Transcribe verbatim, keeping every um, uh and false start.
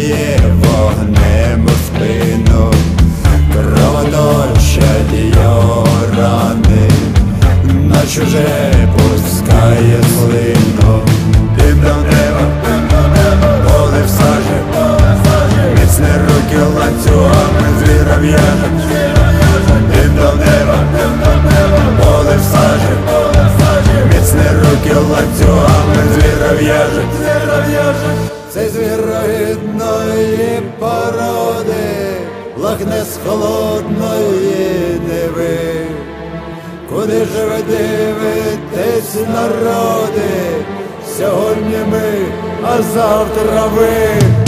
вогняє вогнем у спину, кровоточать його рани, на чуже пускає слину. Дим до неба, поле в сажі, міцні руки ланцюгами звіра в'яжуть. Дим до неба, поле в сажі, міцні руки ланцюгами звіра в'яжуть. Цей звірогидної породи лахне з холодної Неви. Куди ж ви дивитесь, народи? Сьогодні ми, а завтра ви.